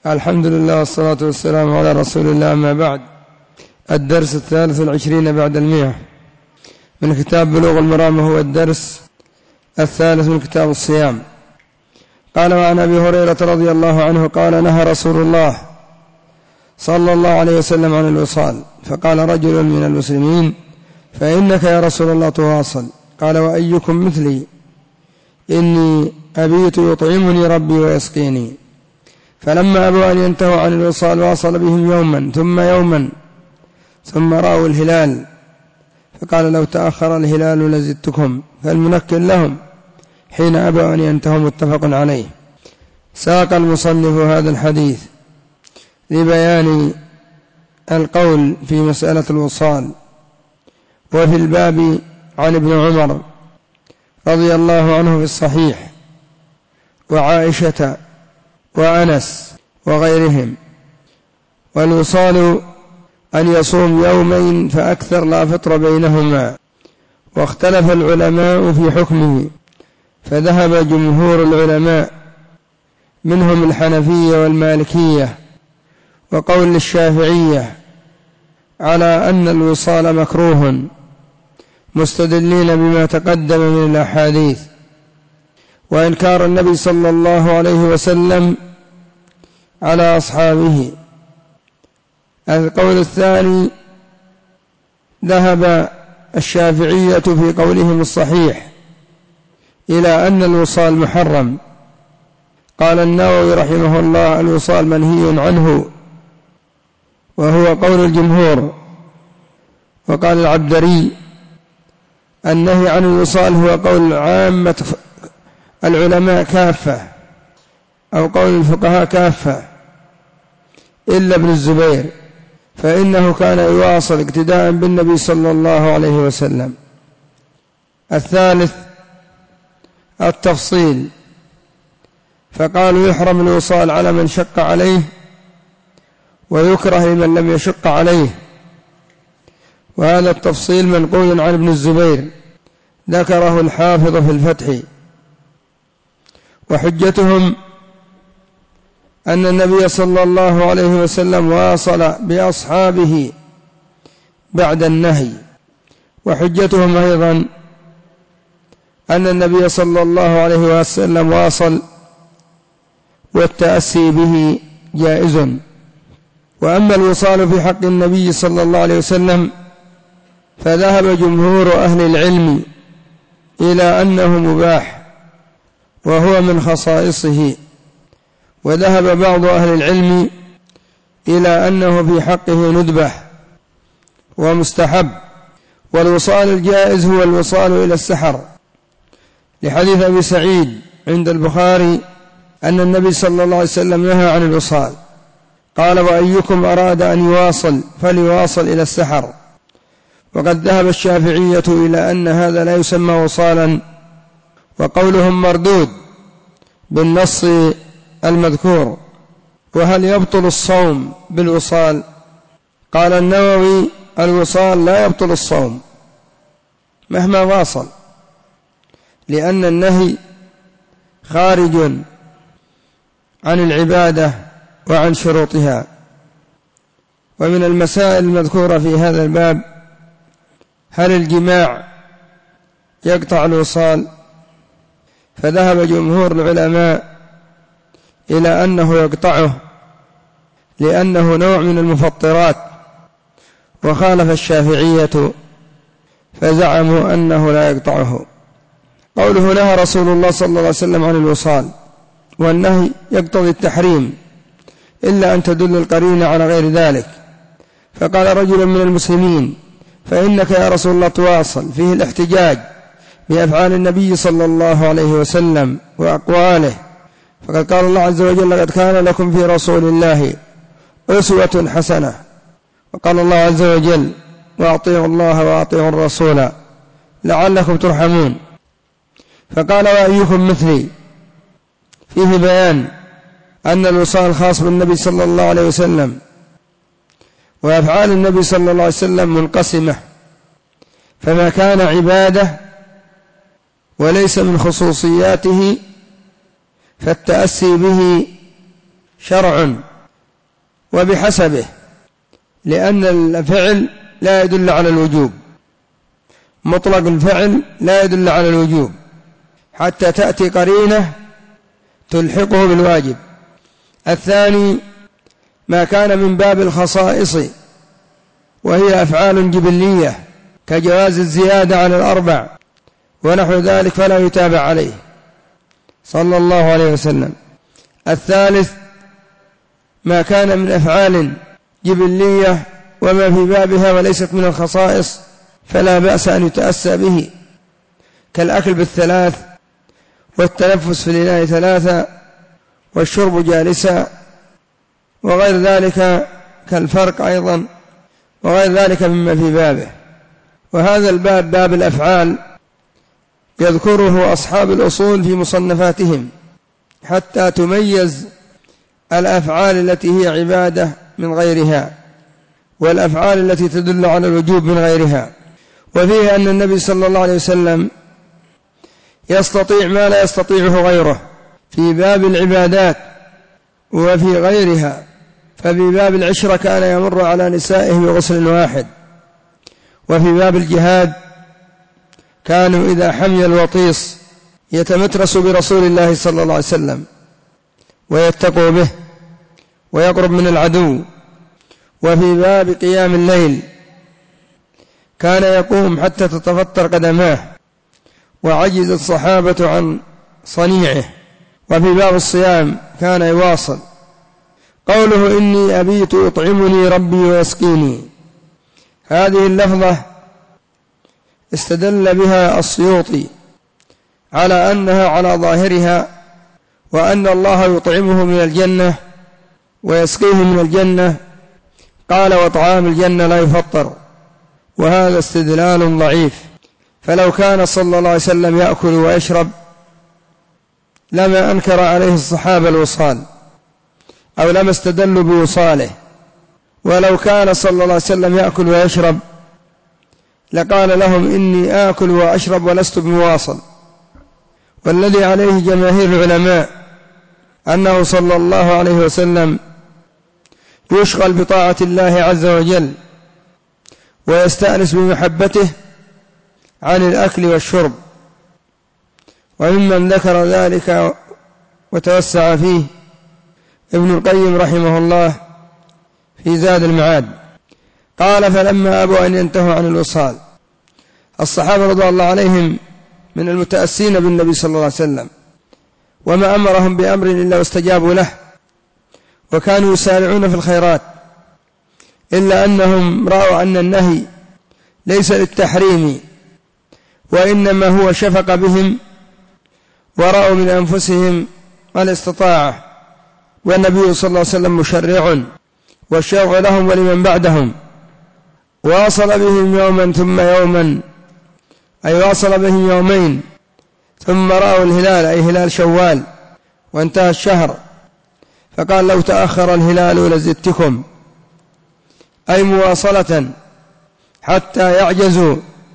الحمد لله والصلاة والسلام على رسول الله. أما بعد، الدرس 23 بعد 100 من كتاب بلوغ المرام، هو الدرس 3 من كتاب الصيام. قال: وعن أبي هريرة رضي الله عنه قال: نهى رسول الله صلى الله عليه وسلم عن الوصال، فقال رجل من المسلمين: فإنك يا رسول الله تواصل. قال: وأيكم مثلي؟ إني أبيت يطعمني ربي ويسقيني. فلما أبوا أن ينتهوا عن الوصال واصل بهم يوما ثم يوما، ثم رأوا الهلال، فقال: لو تأخر الهلال لزدتكم، فالمنكل لهم حين أبوا أن ينتهوا. متفق عليه. ساق المصنف هذا الحديث لبيان القول في مسألة الوصال. وفي الباب عن ابن عمر رضي الله عنه في الصحيح، وعائشة وأنس وغيرهم. والوصال أن يصوم يومين فأكثر لا فطر بينهما، واختلف العلماء في حكمه، فذهب جمهور العلماء منهم الحنفية والمالكية وقول الشافعية على أن الوصال مكروه، مستدلين بما تقدم من الأحاديث وإنكار النبي صلى الله عليه وسلم على أصحابه. القول الثاني، ذهب الشافعية في قولهم الصحيح إلى أن الوصال محرم. قال النووي رحمه الله: الوصال منهي عنه، وهو قول الجمهور. وقال العبدري: النهي عن الوصال هو قول عامة العلماء كافة، أو قول الفقهاء كافة، إلا ابن الزبير، فإنه كان يواصل اقتداء بالنبي صلى الله عليه وسلم. الثالث التفصيل، فقالوا يحرم الوصال على من شق عليه، ويكره لمن لم يشق عليه. وهذا التفصيل منقول عن ابن الزبير، ذكره الحافظ في الفتح. وحجتهم أن النبي صلى الله عليه وسلم واصل بأصحابه بعد النهي. وحجتهم أيضا أن النبي صلى الله عليه وسلم واصل والتأسي به جائز. وأما الوصال في حق النبي صلى الله عليه وسلم فذهب جمهور أهل العلم إلى أنه مباح، وهو من خصائصه. وذهب بعض أهل العلم إلى أنه في حقه ندبة ومستحب. والوصال الجائز هو الوصال إلى السحر، لحديث أبي سعيد عند البخاري أن النبي صلى الله عليه وسلم نهى عن الوصال. قال: وأيكم أراد أن يواصل فليواصل إلى السحر. وقد ذهب الشافعية إلى أن هذا لا يسمى وصالا، وقولهم مردود بالنص المذكور. وهل يبطل الصوم بالوصال؟ قال النووي: الوصال لا يبطل الصوم مهما واصل، لأن النهي خارج عن العبادة وعن شروطها. ومن المسائل المذكورة في هذا الباب: هل الجماع يقطع الوصال؟ فذهب جمهور العلماء إلى أنه يقطعه، لأنه نوع من المفطرات، وخالف الشافعية فزعموا أنه لا يقطعه. قوله نهى رسول الله صلى الله عليه وسلم عن الوصال، والنهي يقتضي التحريم إلا أن تدل القرينة على غير ذلك. فقال رجل من المسلمين: فإنك يا رسول الله تواصل، فيه الاحتجاج بأفعال النبي صلى الله عليه وسلم وأقواله. فقد قال الله عز وجل: لقد كان لكم في رسول الله أسوة حسنة. وقال الله عز وجل: وأطيعوا الله وأطيعوا الرسول لعلكم ترحمون. فقال: وأيكم مثلي؟ فيه بيان أن الوصال خاص بالنبي صلى الله عليه وسلم، وأفعال النبي صلى الله عليه وسلم منقسمة، فما كان عبادة وليس من خصوصياته فالتأسي به شرع وبحسبه، لأن الفعل لا يدل على الوجوب، مطلق الفعل لا يدل على الوجوب حتى تأتي قرينة تلحقه بالواجب. الثاني ما كان من باب الخصائص وهي أفعال جبلية كجواز الزيادة على الأربع ونحو ذلك فلا يتابع عليه صلى الله عليه وسلم. الثالث ما كان من أفعال جبلية وما في بابها وليست من الخصائص فلا بأس أن يتأسى به، كالأكل بالثلاث والتنفس في الإناء ثلاثة والشرب جالسا وغير ذلك كالفرق أيضا وغير ذلك مما في بابه. وهذا الباب باب الأفعال يذكره أصحاب الأصول في مصنفاتهم حتى تميز الأفعال التي هي عبادة من غيرها والأفعال التي تدل على الوجوب من غيرها. وفيه أن النبي صلى الله عليه وسلم يستطيع ما لا يستطيعه غيره في باب العبادات وفي غيرها، ففي باب العشرة كان يمر على نسائه بغسل واحد، وفي باب الجهاد كانوا إذا حمي الوطيس يتمترس برسول الله صلى الله عليه وسلم ويتقوا به ويقرب من العدو. وفي باب قيام الليل كان يقوم حتى تتفطر قدماه وعجز الصحابة عن صنيعه. وفي باب الصيام كان يواصل. قوله إني أبيت يطعمني ربي ويسقيني، هذه اللفظة استدل بها السيوطي على أنها على ظاهرها وأن الله يطعمه من الجنة ويسقيه من الجنة، قال وطعام الجنة لا يفطر، وهذا استدلال ضعيف. فلو كان صلى الله عليه وسلم يأكل ويشرب لما أنكر عليه الصحابة الوصال أو لما استدلوا بوصاله، ولو كان صلى الله عليه وسلم يأكل ويشرب لقال لهم إني آكل وأشرب ولست بمواصل. والذي عليه جماهير العلماء أنه صلى الله عليه وسلم يشغل بطاعة الله عز وجل ويستأنس بمحبته عن الأكل والشرب. وممن ذكر ذلك وتوسع فيه ابن القيم رحمه الله في زاد المعاد، قال فلما أبوا أن ينتهوا عن الوصال، الصحابة رضي الله عليهم من المتأسين بالنبي صلى الله عليه وسلم وما أمرهم بأمر إلا واستجابوا له وكانوا يسارعون في الخيرات، إلا أنهم رأوا أن النهي ليس للتحريم وإنما هو شفق بهم ورأوا من أنفسهم الاستطاعة، والنبي صلى الله عليه وسلم مشرع والشرع لهم ولمن بعدهم. واصل بهم يوما ثم يوما، أي واصل بهم يومين ثم رأوا الهلال أي هلال شوال وانتهى الشهر، فقال لو تأخر الهلال لزدتكم، أي مواصلة حتى يعجزوا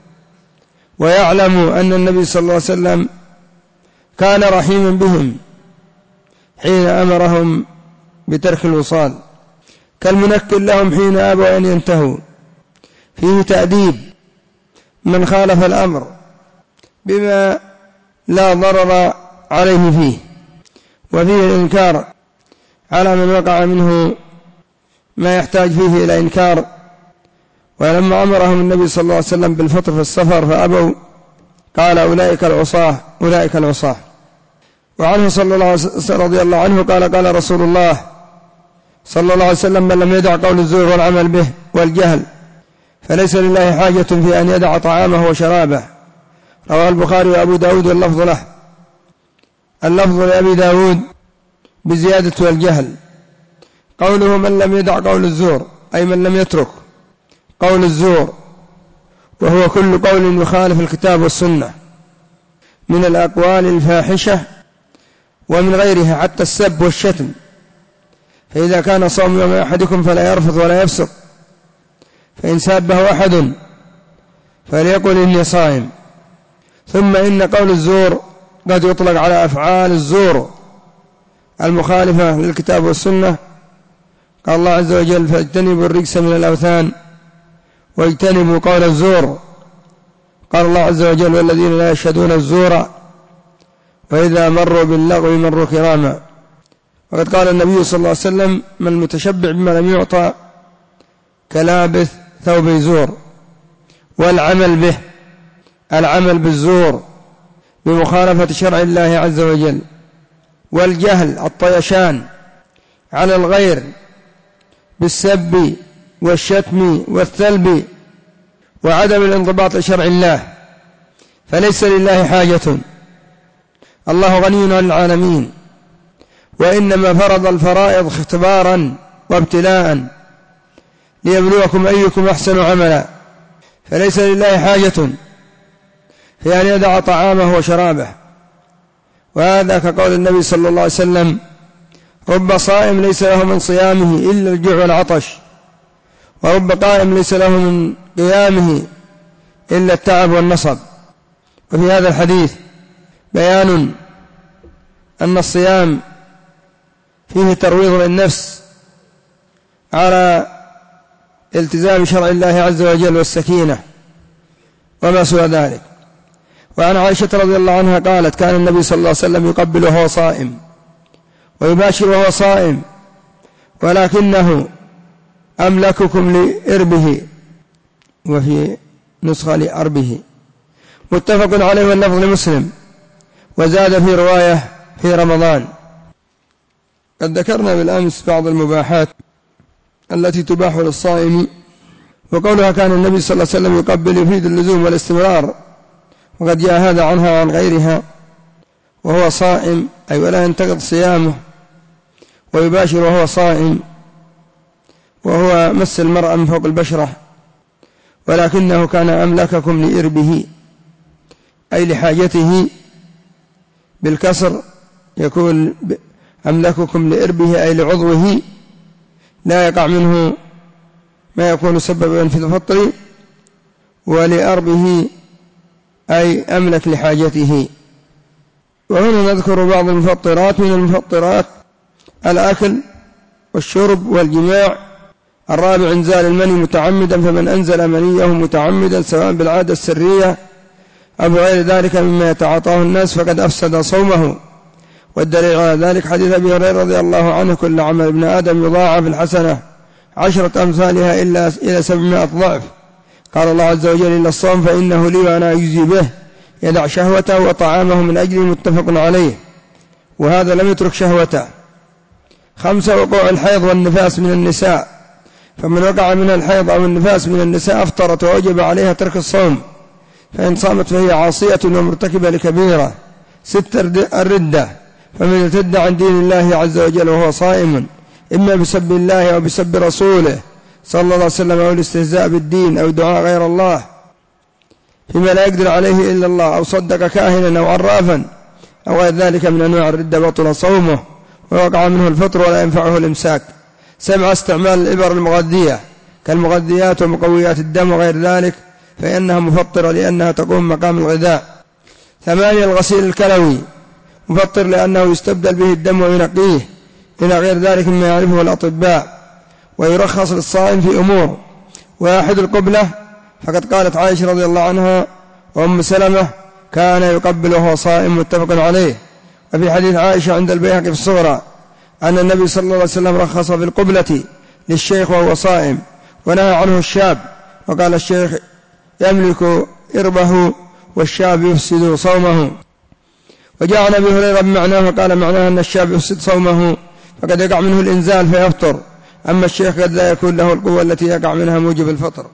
ويعلموا أن النبي صلى الله عليه وسلم كان رحيما بهم حين أمرهم بترك الوصال، كالمنكل لهم حين أبوا أن ينتهوا. فيه تأديب من خالف الأمر بما لا ضرر عليه فيه، وفيه الإنكار على من وقع منه ما يحتاج فيه إلى إنكار. ولما أمرهم النبي صلى الله عليه وسلم بالفطر في السفر فأبوا قال أولئك العصاة أولئك العصاة. وعنه صلى الله عليه وسلم رضي الله عنه قال قال رسول الله صلى الله عليه وسلم من لم يدع قول الزور والعمل به والجهل فليس لله حاجة في أن يدع طعامه وشرابه. رواه البخاري وأبو داود واللفظ له. اللفظ لأبي داود بزيادة والجهل. قوله من لم يدع قول الزور أي من لم يترك قول الزور، وهو كل قول يخالف الكتاب والسنة من الأقوال الفاحشة ومن غيرها حتى السب والشتم. فإذا كان صوم يوم أحدكم فلا يرفض ولا يفسق، فإن سابه أحد فليقل إني صائم. ثم إن قول الزور قد يطلق على أفعال الزور المخالفة للكتاب والسنة قال الله عز وجل فاجتنبوا الرجس من الأوثان واجتنبوا قول الزور. قال الله عز وجل والذين لا يشهدون الزور وإذا مروا باللغو مروا كراما. وقد قال النبي صلى الله عليه وسلم من المتشبع بما لم يعطى كلابث ثوب زور. والعمل به، العمل بالزور بمخالفة شرع الله عز وجل. والجهل الطيشان على الغير بالسب والشتم والثلب وعدم الانضباط لشرع الله، فليس لله حاجة، الله غني عن العالمين، وإنما فرض الفرائض اختبارا وابتلاء ليبلوكم أيكم أحسن عملا، فليس لله حاجة في أن يدع طعامه وشرابه. وهذا كقول النبي صلى الله عليه وسلم رب صائم ليس له من صيامه إلا الجوع والعطش، ورب قائم ليس له من قيامه إلا التعب والنصب. وفي هذا الحديث بيان أن الصيام فيه ترويض للنفس على التزام شرع الله عز وجل والسكينة وما سوى ذلك. وعن عائشة رضي الله عنها قالت كان النبي صلى الله عليه وسلم يقبل وهو صائم ويباشر وهو صائم ولكنه أملككم لإربه، وفي نسخة لأربه، متفق عليه واللفظ لمسلم. وزاد في رواية في رمضان. قد ذكرنا بالأمس بعض المباحات التي تباح للصائم، وقولها كان النبي صلى الله عليه وسلم يقبل يفيد اللزوم والاستمرار، وقد جاء هذا عنها وعن غيرها وهو صائم، أي ولا ينتقض صيامه، ويباشر وهو صائم، وهو مس المرأة من فوق البشرة، ولكنه كان أملككم لإربه أي لحاجته، بالكسر يكون أملككم لإربه أي لعضوه لا يقع منه ما يكون سببا في الفطر، ولأربه أي أملك لحاجته. وهنا نذكر بعض المفطرات. من المفطرات الأكل والشرب والجماع. الرابع إنزال المني متعمدا، فمن أنزل منيه متعمدا سواء بالعادة السرية أو بغير ذلك مما يتعاطاه الناس فقد أفسد صومه. والدليل على ذلك حديث أبي هريرة رضي الله عنه كل عمل ابن آدم يضاعف الحسنة 10 أمثالها إلى 700 ضعف. قال الله عز وجل إلا الصوم فإنه لي وأنا أجزي به، يدع شهوته وطعامه من أجله، متفق عليه. وهذا لم يترك شهوته. 5 وقوع الحيض والنفاس من النساء، فمن وقع من الحيض أو النفاس من النساء أفطرت ووجب عليها ترك الصوم، فإن صامت فهي عاصية ومرتكبة لكبيرة. 6 الردة، فمن ارتد عن دين الله عز وجل وهو صائم إما بسب الله أو بسب رسوله صلى الله عليه وسلم أو الاستهزاء بالدين أو دعاء غير الله فيما لا يقدر عليه إلا الله، أو صدق كاهنا أو عرافا أو غير ذلك من أنواع الردة بطل صومه ووقع منه الفطر ولا ينفعه الإمساك. 7 استعمال الإبر المغذية كالمغذيات ومقويات الدم وغير ذلك، فإنها مفطرة لأنها تقوم مقام الغذاء. 8 الغسيل الكلوي، مفطر لأنه يستبدل به الدم وينقيه إلى غير ذلك مما يعرفه الأطباء. ويرخص للصائم في أمور: 1 القبلة، فقد قالت عائشة رضي الله عنها وأم سلمة كان يقبل وهو صائم، متفق عليه. وفي حديث عائشة عند البيهقي في الصغرى أن النبي صلى الله عليه وسلم رخص في القبلة للشيخ وهو صائم ونهى عنه الشاب، وقال الشيخ يملك إربه والشاب يفسد صومه. وجاء عن أبي هريرة بمعناه وقال معناه أن الشاب يفسد صومه فقد يقع منه الإنزال فيفطر، أما الشيخ قد لا يكون له القوة التي يقع منها موجب الفطر.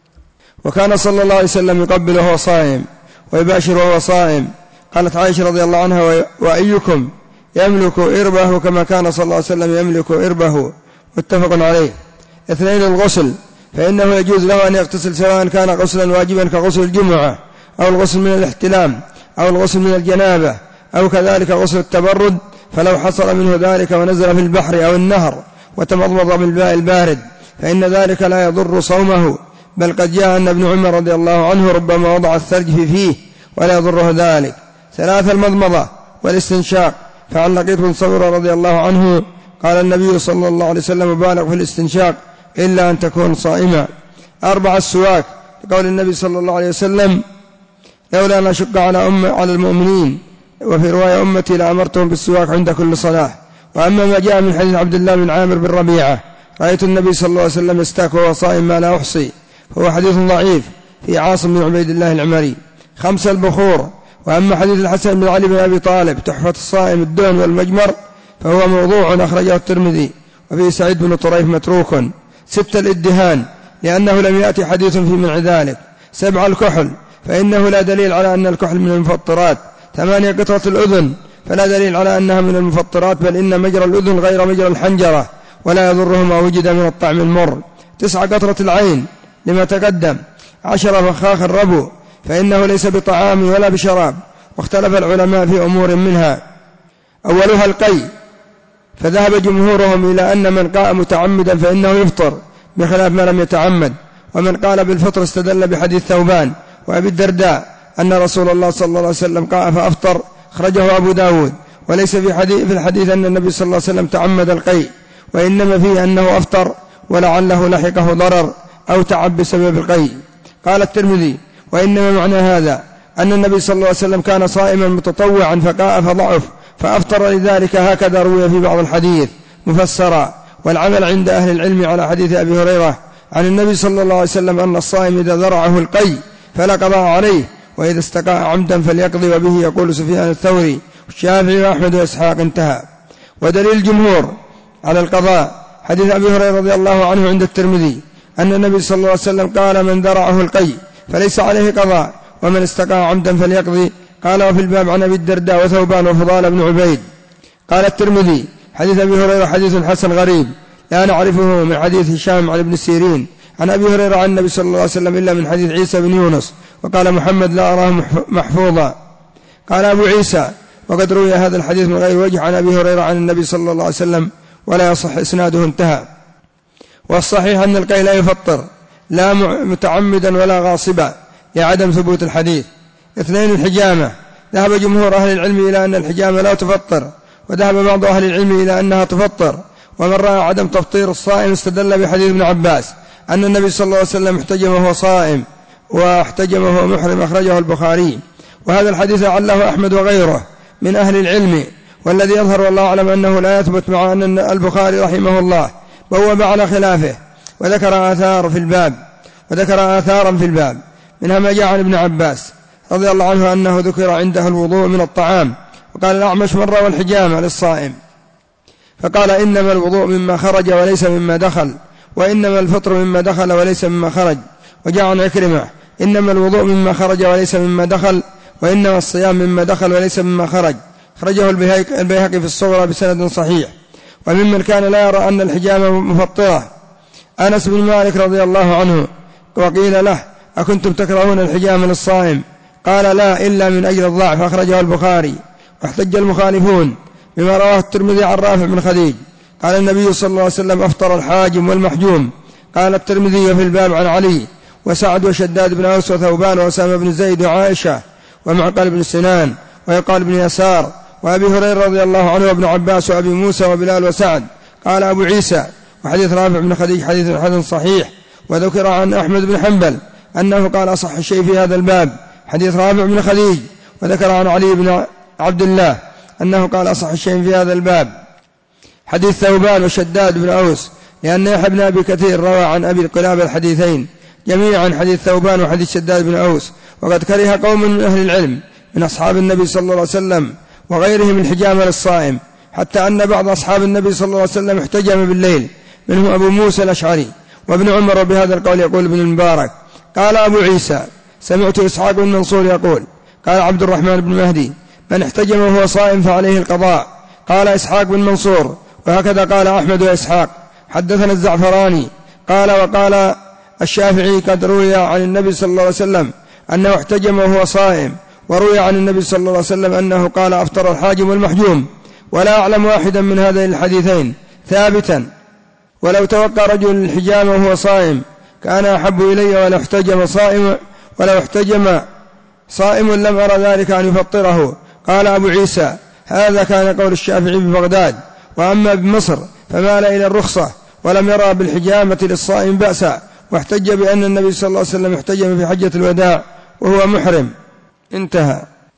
وكان صلى الله عليه وسلم يقبل وهو صائم ويباشر وهو صائم. قالت عائشة رضي الله عنها وأيكم يملك إربه كما كان صلى الله عليه وسلم يملك إربه، متفق عليه. 2 الغسل، فإنه يجوز له أن يغتسل سواء كان غسلا واجبا كغسل الجمعة أو الغسل من الاحتلام أو الغسل من الجنابة أو كذلك غسل التبرد، فلو حصل منه ذلك ونزل في البحر أو النهر وتمضمض بالماء البارد فإن ذلك لا يضر صومه، بل قد جاء أن ابن عمر رضي الله عنه ربما وضع الثلج في فيه ولا يضره ذلك. 3 المضمضة والاستنشاق، فعن لقيط بن صبرة رضي الله عنه قال النبي صلى الله عليه وسلم بالغ في الاستنشاق إلا أن تكون صائما. 4 السواك، قول النبي صلى الله عليه وسلم لولا أن أشق على المؤمنين وفي رواية أمتي لأمرتهم بالسواك عند كل صلاة. وأما ما جاء من حديث عبد الله بن عامر بن ربيعة رأيت النبي صلى الله عليه وسلم يستاك وهو صائم ما لا أحصي، فهو حديث ضعيف في عاصم بن عبيد الله العمري. 5 البخور. وأما حديث الحسن بن علي بن أبي طالب تحفة الصائم الدهن والمجمر فهو موضوع أخرجه الترمذي، وفيه سعيد بن طريف متروك. 6 الادهان لأنه لم يأتي حديث في منع ذلك. 7 الكحل فإنه لا دليل على أن الكحل من المفطرات. 8 قطرة الأذن فلا دليل على أنها من المفطرات، بل إن مجرى الأذن غير مجرى الحنجرة ولا يضره ما وجد من الطعم المر. 9 قطرة العين لما تقدم. 10 فخاخ الربو فإنه ليس بطعام ولا بشراب، واختلف العلماء في أمور منها. أولها القي، فذهب جمهورهم إلى أن من قاء متعمدا فإنه يفطر بخلاف ما لم يتعمد. ومن قال بالفطر استدل بحديث ثوبان وأبي الدرداء أن رسول الله صلى الله عليه وسلم قاء فأفطر، أخرجه أبو داود. وليس في الحديث أن النبي صلى الله عليه وسلم تعمد القي، وإنما فيه أنه أفطر ولعله لحقه ضرر أو تعب بسبب القي. قال الترمذي وإنما معنى هذا أن النبي صلى الله عليه وسلم كان صائما متطوعا فقاء فضعف فأفطر، لذلك هكذا روي في بعض الحديث مفسرا. والعمل عند أهل العلم على حديث أبي هريرة عن النبي صلى الله عليه وسلم أن الصائم إذا ذرعه القي فلا قضاء عليه، وإذا استقاء عمدا فليقضي، وبه يقول سفيان الثوري والشافعي وأحمد وإسحاق. انتهى. ودليل الجمهور على القضاء حديث أبي هريرة رضي الله عنه عند الترمذي أن النبي صلى الله عليه وسلم قال من ذرعه القي فليس عليه قضاء، ومن استقاء عمدا فليقضي. قال وفي الباب عن أبي الدرداء وثوبان وفضال بن عبيد. قال الترمذي حديث أبي هريرة حديث حسن غريب لا نعرفه من حديث هشام عن ابن سيرين عن أبي هريرة عن النبي صلى الله عليه وسلم إلا من حديث عيسى بن يونس. وقال محمد لا أراه محفوظا. قال أبو عيسى وقد روي هذا الحديث من غير وجه عن أبي هريرة عن النبي صلى الله عليه وسلم ولا يصح إسناده. انتهى. والصحيح أن القي لا يفطر لا متعمدا ولا غاصبا لعدم ثبوت الحديث. 2 الحجامة، ذهب جمهور أهل العلم إلى أن الحجامة لا تفطر، وذهب بعض أهل العلم إلى أنها تفطر. ومن رأى عدم تفطير الصائم استدل بحديث ابن عباس أن النبي صلى الله عليه وسلم احتجم وهو صائم واحتجم وهو محرم، أخرجه البخاري. وهذا الحديث عله أحمد وغيره من أهل العلم، والذي يظهر والله أعلم أنه لا يثبت، مع أن البخاري رحمه الله بوب على خلافه وذكر آثارا في الباب منها ما جاء عن ابن عباس رضي الله عنه أنه ذكر عنده الوضوء من الطعام. وقال الأعمش مرة والحجامة للصائم، فقال إنما الوضوء مما خرج وليس مما دخل، وإنما الفطر مما دخل وليس مما خرج. وجاء عن عكرمة إنما الوضوء مما خرج وليس مما دخل، وإنما الصيام مما دخل وليس مما خرج. خرجه البيهقي في الصغرى بسند صحيح. وممن كان لا يرى أن الحجامة مفطرة أنس بن مالك رضي الله عنه، وقيل له أكنتم تكرهون الحجامة للصائم؟ قال لا إلا من أجل الضعف، أخرجه البخاري. واحتج المخالفون بما رواه الترمذي عن رافع بن خديج قال النبي صلى الله عليه وسلم أفطر الحاجم والمحجوم. قال الترمذي في الباب عن علي وسعد وشداد بن أوس وثوبان وأسامة بن زيد وعائشة ومعقل بن سنان ويقال بن يسار وأبي هريرة رضي الله عنه وابن عباس وأبي موسى وبلال وسعد. قال أبو عيسى وحديث رافع بن خديج حديث حسن صحيح. وذكر عن أحمد بن حنبل أنه قال أصح الشيء في هذا الباب حديث رافع بن خديج. وذكر عن علي بن عبد الله أنه قال أصح الشيء في هذا الباب حديث ثوبان وشداد بن أوس، لأن يحيى بن أبي كثير روى عن أبي القلاب الحديثين جميعا حديث ثوبان وحديث شداد بن أوس. وقد كره قوم من أهل العلم من أصحاب النبي صلى الله عليه وسلم وغيرهم الحجامة للصائم، حتى أن بعض أصحاب النبي صلى الله عليه وسلم احتجم بالليل، منهم أبو موسى الأشعري وابن عمر. بهذا القول يقول ابن المبارك. قال أبو عيسى سمعت إسحاق بن منصور يقول قال عبد الرحمن بن مهدي من احتجم وهو صائم فعليه القضاء. قال إسحاق بن منصور وهكذا قال أحمد وإسحاق. حدثنا الزعفراني قال وقال الشافعي قد روي عن النبي صلى الله عليه وسلم أنه احتجم وهو صائم، وروي عن النبي صلى الله عليه وسلم أنه قال أفطر الحاجم والمحجوم، ولا أعلم واحدا من هذين الحديثين ثابتا. ولو توقع رجل الحجامة وهو صائم كان أحب إلي ولو احتجم صائم لم أرى ذلك أن يفطره. قال أبو عيسى هذا كان قول الشافعي ببغداد، وأما بمصر فمال إلى الرخصة ولم يرى بالحجامة للصائم بأسا، واحتج بأن النبي صلى الله عليه وسلم احتجم في حجة الوداع وهو محرم. انتهى.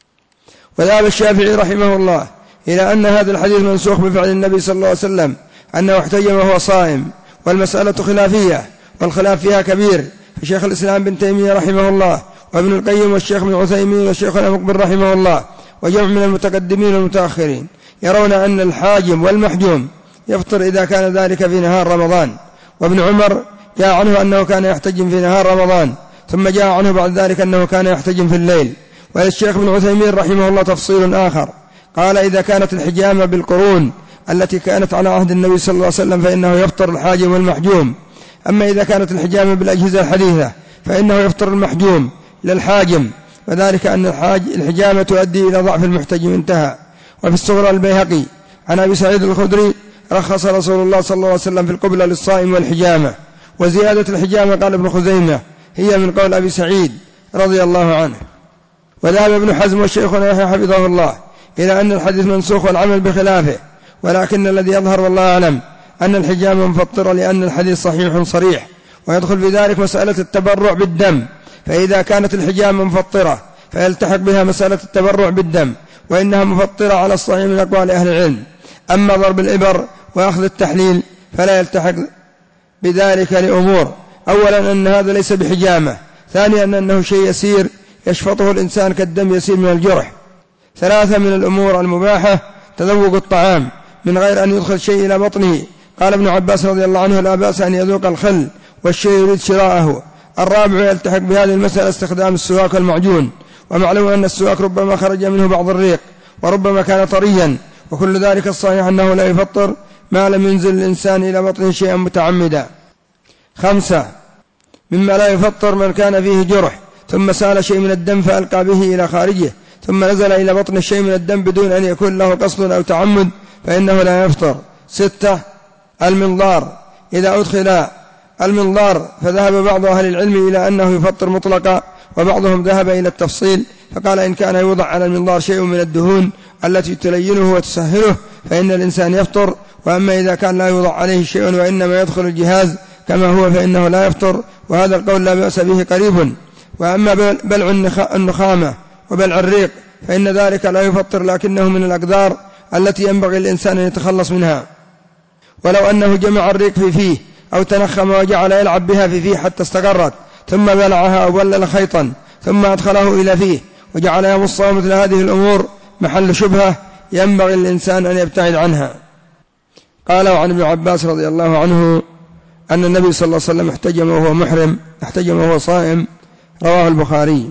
وذهب الشافعي رحمه الله إلى أن هذا الحديث منسوخ بفعل النبي صلى الله عليه وسلم أنه احتجم وهو صائم، والمسألة خلافية والخلاف فيها كبير. فشيخ الإسلام بن تيمية رحمه الله وابن القيم والشيخ بن عثيمين والشيخ مقبل رحمه الله وجمع من المتقدمين والمتأخرين يرون أن الحاجم والمحجوم يفطر إذا كان ذلك في نهار رمضان. وابن عمر جاء عنه أنه كان يحتجم في نهار رمضان، ثم جاء عنه بعد ذلك أنه كان يحتجم في الليل. وللشيخ بن عثيمين رحمه الله تفصيل آخر، قال إذا كانت الحجامة بالقرون التي كانت على عهد النبي صلى الله عليه وسلم فإنه يفطر الحاجم والمحجوم. أما إذا كانت الحجامة بالأجهزة الحديثة فإنه يفطر المحجوم للحاجم، وذلك أن الحجامة تؤدي إلى ضعف المحتجم. انتهى. وفي الصغرى البيهقي عن أبي سعيد الخدري رخص رسول الله صلى الله عليه وسلم في القبلة للصائم والحجامة. وزيادة الحجامة قال ابن خزيمة هي من قول أبي سعيد رضي الله عنه. وذهب ابن حزم والشيخنا يحيى حفظه الله إلى أن الحديث منسوخ والعمل بخلافه، ولكن الذي يظهر والله أعلم أن الحجامة مفطرة، لأن الحديث صحيح صريح، ويدخل في ذلك مسألة التبرع بالدم. فإذا كانت الحجامة مفطرة فيلتحق بها مسألة التبرع بالدم، وإنها مفطرة على الصحيح من أقوال أهل العلم. أما ضرب الإبر وأخذ التحليل فلا يلتحق بذلك لأمور: أولا أن هذا ليس بحجامة، ثانيا أنه شيء يسير يشفطه الإنسان كالدم يسير من الجرح. ثلاثة من الأمور المباحة تذوق الطعام من غير أن يدخل شيء إلى بطنه. قال ابن عباس رضي الله عنه لا بأس أن يذوق الخل والشيء يريد شراءه. الرابع يلتحق بهذه المسألة استخدام السواك والمعجون، ومعلوم أن السواك ربما خرج منه بعض الريق وربما كان طريا، وكل ذلك الصحيح أنه لا يفطر ما لم ينزل الإنسان إلى بطنه شيئا متعمدا. 5 مما لا يفطر من كان فيه جرح ثم سال شيء من الدم فألقى به إلى خارجه ثم نزل إلى بطن الشيء من الدم بدون أن يكون له قصد أو تعمد فإنه لا يفطر. 6 المنظار إذا أدخل المنظار فذهب بعض أهل العلم إلى أنه يفطر مطلقا، وبعضهم ذهب إلى التفصيل فقال إن كان يوضع على المنظار شيء من الدهون التي تلينه وتسهله فإن الإنسان يفطر، وأما إذا كان لا يوضع عليه شيء وإنما يدخل الجهاز كما هو فإنه لا يفطر، وهذا القول لا بأس به قريب. وأما بلع النخامة وبلع الريق فإن ذلك لا يفطر، لكنه من الأقدار التي ينبغي الإنسان أن يتخلص منها. ولو أنه جمع الريق في فيه أو تنخم وجعل يلعب بها في فيه حتى استقرت ثم بلعها أو بلل خيطا ثم أدخله إلى فيه وجعل يمصه، مثل هذه الأمور محل شبهة ينبغي الإنسان أن يبتعد عنها. قال عن ابن عباس رضي الله عنه أن النبي صلى الله عليه وسلم احتجم وهو محرم، احتجم وهو صائم، رواه البخاري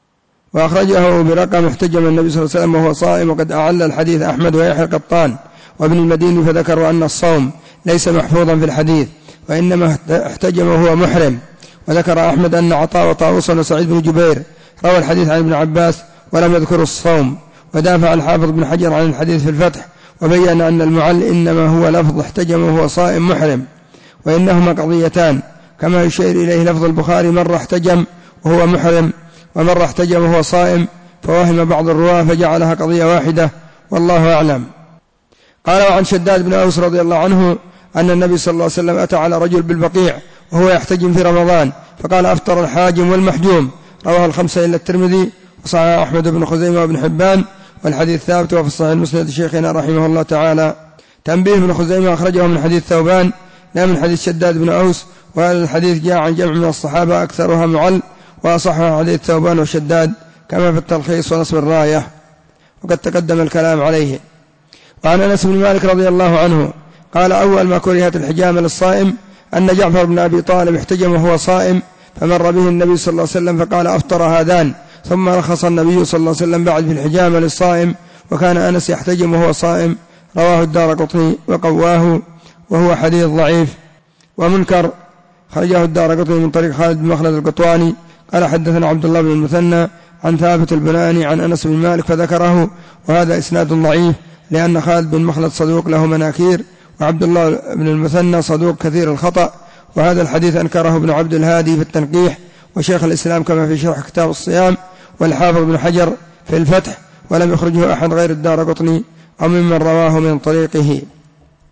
وأخرجه برقم احتجم النبي صلى الله عليه وسلم وهو صائم. وقد أعل الحديث أحمد ويحيى القطان وابن المديني فذكروا أن الصوم ليس محفوظا في الحديث وإنما احتجم وهو محرم. وذكر أحمد أن عطاء وطاووس وسعيد بن جبير روى الحديث عن ابن عباس ولم يذكروا الصوم. ودافع الحافظ بن حجر عن الحديث في الفتح وبين أن المعل إنما هو لفظ احتجم وهو صائم محرم، وإنهما قضيتان كما يشير إليه لفظ البخاري مرة احتجم وهو محرم ومرة احتجم وهو صائم، فوهم بعض الرواة فجعلها قضية واحدة والله أعلم. قال عن شداد بن أوس رضي الله عنه أن النبي صلى الله عليه وسلم أتى على رجل بالبقيع وهو يحتجم في رمضان فقال أفطر الحاجم والمحجوم، رواه الخمسة إلا الترمذي وصححه أحمد بن خزيمة وابن حبان، والحديث ثابت وفي الصحيح المسند شيخنا رحمه الله تعالى. تنبيه ابن خزيمة أخرجه من حديث ثوبان لا من حديث شداد بن أوس، وهذا الحديث جاء عن جمع من الصحابة أكثرها معل، وأصحها حديث ثوبان وشداد كما في التلخيص ونصب الراية وقد تقدم الكلام عليه. وعن أنس بن مالك رضي الله عنه قال أول ما كرهت الحجامة للصائم أن جعفر بن أبي طالب احتجم وهو صائم فمر به النبي صلى الله عليه وسلم فقال أفطر هذان، ثم رخص النبي صلى الله عليه وسلم بعد في الحجامة للصائم، وكان أنس يحتجم وهو صائم، رواه الدارقطني وقواه وهو حديث ضعيف ومنكر، خرجه الدارقطني من طريق خالد بن مخلد القطواني قال حدثنا عبد الله بن المثنى عن ثابت البناني عن أنس بن مالك فذكره، وهذا إسناد ضعيف لأن خالد بن مخلد صدوق له مناكير، وعبد الله بن المثنى صدوق كثير الخطأ، وهذا الحديث أنكره ابن عبد الهادي في التنقيح وشيخ الإسلام كما في شرح كتاب الصيام والحافظ بن حجر في الفتح، ولم يخرجه أحد غير الدارقطني أو ممن رواه من طريقه.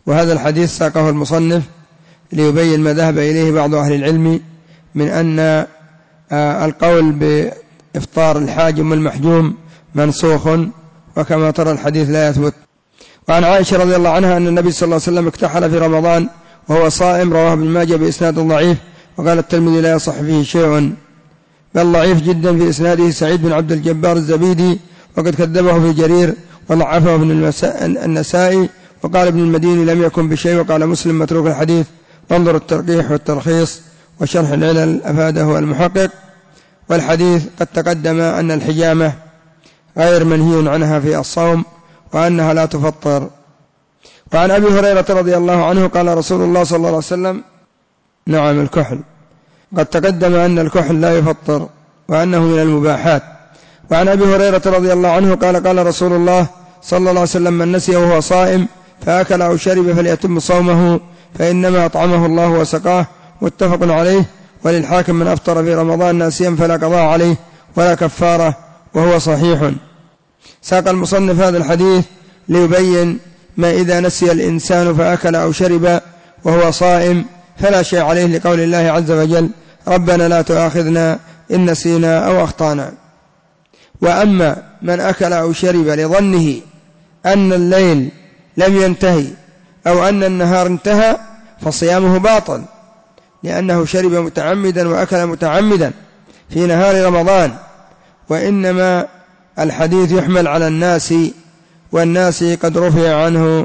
وهذا الحديث ساقه المصنف ليبين ما ذهب إليه بعض أهل العلم من أن القول بإفطار الحاجم والمحجوم منسوخ، وكما ترى الحديث لا يثبت. وعن عائشة رضي الله عنها أن النبي صلى الله عليه وسلم اكتحل في رمضان وهو صائم، رواه ابن ماجه بإسناد ضعيف، وقال الترمذي لا يصح فيه شيء، بل ضعيف جدا في إسناده سعيد بن عبد الجبار الزبيدي، وقد كذبه في جرير وضعفه ابن النسائي، وقال ابن المديني لم يكن بشيء، وقال مسلم متروك الحديث. وانظر الترقيح والترخيص وشرح العلل أفاده المحقق. والحديث قد تقدم أن الحجامة غير منهي عنها في الصوم، وأنها لا تفطر. وعن أبي هريرة رضي الله عنه قال رسول الله صلى الله عليه وسلم: نعم الكحل، قد تقدم أن الكحل لا يفطر وأنه من المباحات. وعن أبي هريرة رضي الله عنه قال: قال رسول الله صلى الله عليه وسلم: من نسي وهو صائم فأكل أو شرب فليتم صومه فإنما أطعمه الله وسقاه، متفق عليه. وللحاكم: من أفطر في رمضان ناسيا فلا قضاء عليه ولا كفارة، وهو صحيح. ساق المصنف هذا الحديث ليبين ما إذا نسي الإنسان فأكل أو شرب وهو صائم فلا شيء عليه، لقول الله عز وجل: ربنا لا تؤاخذنا إن نسينا أو أخطأنا. وأما من أكل أو شرب لظنه أن الليل لم ينتهي أو أن النهار انتهى فصيامه باطل، لأنه شرب متعمدا وأكل متعمدا في نهار رمضان. وإنما الحديث يحمل على الناس، والناس قد رفع عنه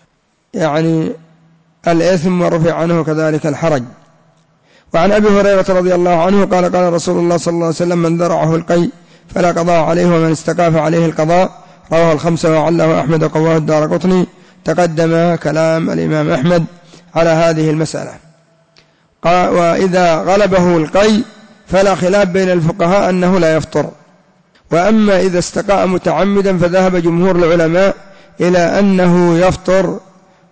الإثم ورفع عنه كذلك الحرج. وعن أبي هريرة رضي الله عنه قال: قال رسول الله صلى الله عليه وسلم: من ذرعه القي فلا قضاء عليه، ومن استقاف عليه القضاء. رواه الخمسة وعله أحمد وقواه الدارقطني. تقدم كلام الإمام أحمد على هذه المسألة. وإذا غلبه القي فلا خلاف بين الفقهاء أنه لا يفطر. وأما إذا استقاء متعمدا فذهب جمهور العلماء إلى أنه يفطر،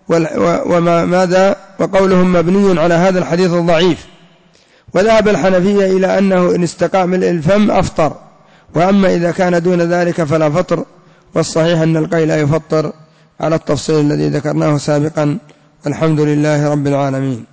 وقولهم مبني على هذا الحديث الضعيف. وذهب الحنفية إلى أنه إن استقاء ملء الفم أفطر، وأما إذا كان دون ذلك فلا فطر. والصحيح أن القي لا يفطر على التفصيل الذي ذكرناه سابقا. الحمد لله رب العالمين.